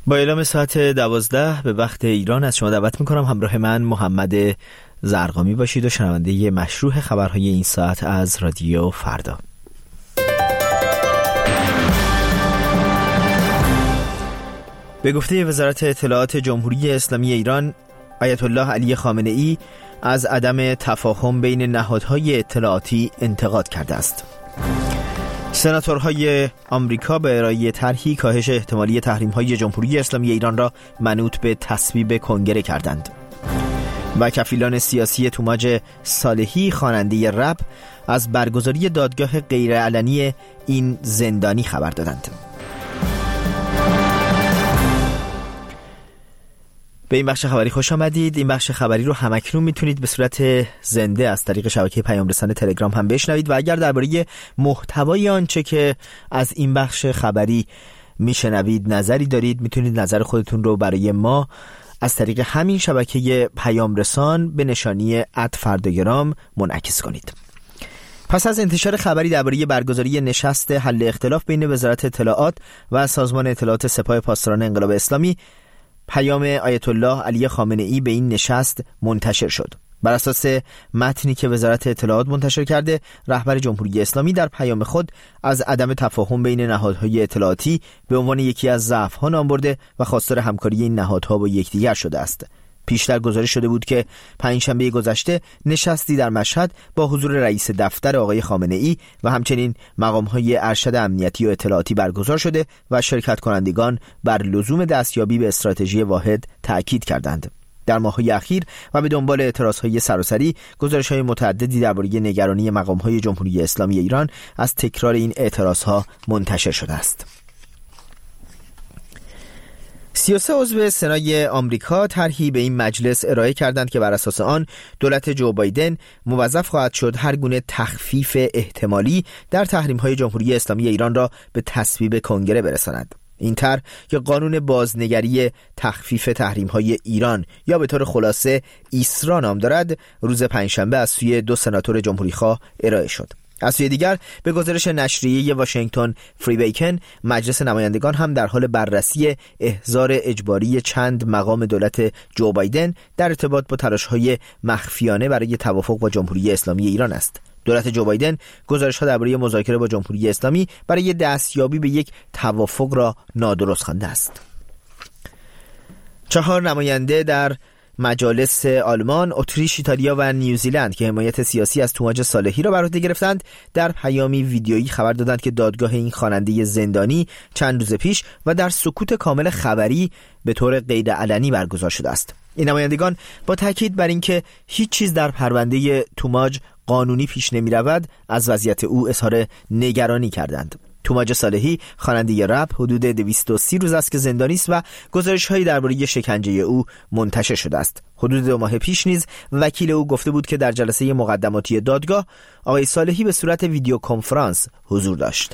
با اعلام ساعت 12 به وقت ایران از شما دعوت میکنم همراه من محمد زرقامی باشید و شنونده مشروع خبرهای این ساعت از رادیو فردا. به گفته وزارت اطلاعات جمهوری اسلامی ایران، آیت الله علی خامنه ای از عدم تفاهم بین نهادهای اطلاعاتی انتقاد کرده است. سناتورهای آمریکا به ارائه طرحی کاهش احتمالی تحریم‌های جمهوری اسلامی ایران را منوط به تصویب کنگره کردند. و کفیلان سیاسی توماج صالحی خواننده رپ از برگزاری دادگاه غیرعلنی این زندانی خبر دادند. به این بخش خبری خوش آمدید. این بخش خبری رو همکنون میتونید به صورت زنده از طریق شبکه پیام رسان تلگرام هم بشنوید و اگر درباره محتوای آنچه که از این بخش خبری میشنوید نظری دارید، میتونید نظر خودتون رو برای ما از طریق همین شبکه پیام رسان به نشانی @فرداگرام منعکس کنید. پس از انتشار خبری درباره برگزاری نشست حل اختلاف بین وزارت اطلاعات و سازمان اطلاعات سپاه پاسداران انقلاب اسلامی، پیام آیت الله علی خامنه ای به این نشست منتشر شد. بر اساس متنی که وزارت اطلاعات منتشر کرده، رهبر جمهوری اسلامی در پیام خود از عدم تفاهم بین نهادهای اطلاعاتی به عنوان یکی از ضعف‌ها نام برده و خواستار همکاری این نهادها با یکدیگر شده است. پیشتر گزارش شده بود که پنجشنبه گذشته نشستی در مشهد با حضور رئیس دفتر آقای خامنه ای و همچنین مقام‌های ارشد امنیتی و اطلاعاتی برگزار شده و شرکت کنندگان بر لزوم دستیابی به استراتژی واحد تأکید کردند. در ماه‌های اخیر و به دنبال اعتراضهای سراسری، گزارش‌های متعددی درباره نگرانی مقام‌های جمهوری اسلامی ایران از تکرار این اعتراضها منتشر شده است. 33 عضو سنای آمریکا طرحی به این مجلس ارائه کردند که بر اساس آن دولت جو بایدن موظف خواهد شد هر گونه تخفیف احتمالی در تحریم‌های جمهوری اسلامی ایران را به تصویب کنگره برساند. این طرح که قانون بازنگری تخفیف تحریم‌های ایران یا به طور خلاصه ایسرا نام دارد، روز پنجشنبه از سوی 2 سناتور جمهوری‌خواه ارائه شد. از سوی دیگر به گزارش نشریه واشنگتن فری بیکن، مجلس نمایندگان هم در حال بررسی احضار اجباری چند مقام دولت جو بایدن در ارتباط با تلاش‌های مخفیانه برای توافق با جمهوری اسلامی ایران است. دولت جو بایدن گزارش‌ها درباره مذاکره با جمهوری اسلامی برای دستیابی به یک توافق را نادرست خوانده است. 4 نماینده در مجالس آلمان، اتریش، ایتالیا و نیوزیلند که حمایت سیاسی از توماج صالحی را بر عهده گرفتند، در پیامی ویدیویی خبر دادند که دادگاه این خواننده زندانی چند روز پیش و در سکوت کامل خبری به طور غیرعلنی برگزار شده است. این نمایندگان با تاکید بر اینکه هیچ چیز در پرونده توماج قانونی پیش نمی رود، از وضعیت او اظهار نگرانی کردند. توماج صالحی خواننده رپ حدود 230 روز است که زندانی است و گزارش‌هایی درباره شکنجه او منتشر شده است. حدود 2 ماه پیش نیز وکیل او گفته بود که در جلسه مقدماتی دادگاه آقای صالحی به صورت ویدیو کنفرانس حضور داشت.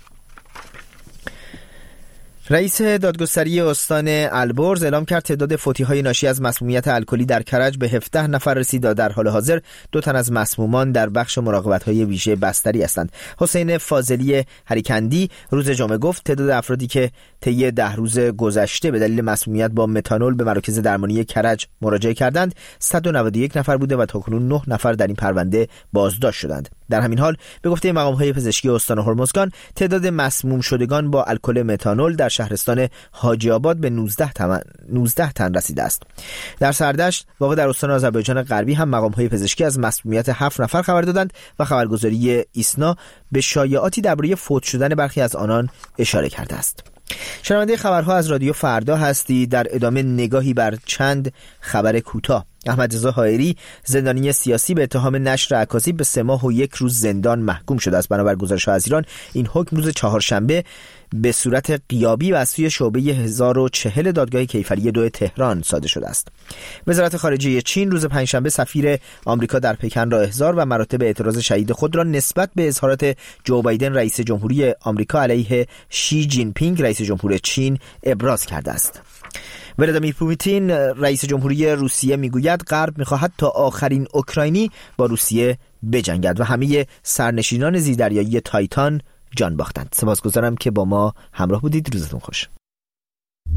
رئیس دادگستری استان البرز اعلام کرد تعداد فوتی‌های ناشی از مسمومیت الکلی در کرج به 17 نفر رسید و در حال حاضر 2 تن از مسمومان در بخش مراقبت‌های ویژه بستری هستند. حسین فاضلی هریکندی روز جمعه گفت تعداد افرادی که طی 10 روز گذشته به دلیل مسمومیت با متانول به مراکز درمانی کرج مراجعه کردند 191 نفر بوده و تاکنون 9 نفر در این پرونده بازداشت شدند. در همین حال به گفته مقام‌های پزشکی استان هرمزگان، تعداد مسموم شدگان با الکل متانول در شهرستان حاجی آباد به 19 تن رسیده است. در سردشت واقع در استان آذربایجان غربی هم مقام‌های پزشکی از مسمومیت 7 نفر خبر دادند و خبرگزاری ایسنا به شایعاتی درباره فوت شدن برخی از آنان اشاره کرده است. شنونده خبرها از رادیو فردا هستی. در ادامه نگاهی بر چند خبر کوتاه. احمد رضا حائری زندانی سیاسی به اتهام نشر اکاذیب به 3 ماه و 1 روز زندان محکوم شده است. بنابر گزارش‌ها از ایران، این حکم روز چهارشنبه به صورت غیابی و از سوی شعبه 1040 دادگاه کیفری 2 تهران صادر شده است. وزارت خارجه چین روز پنجشنبه سفیر آمریکا در پکن را احضار و مراتب اعتراض شدید خود را نسبت به اظهارات جو بایدن رئیس جمهوری آمریکا علیه شی جین پینگ رئیس جمهور چین ابراز کرده است. ولادیمیر پوتین رئیس جمهوری روسیه میگوید غرب میخواهد تا آخرین اوکراینی با روسیه بجنگد و همه سرنشینان زیردریایی تایتان جان باختند. سپاسگزارم که با ما همراه بودید. روزتون خوش.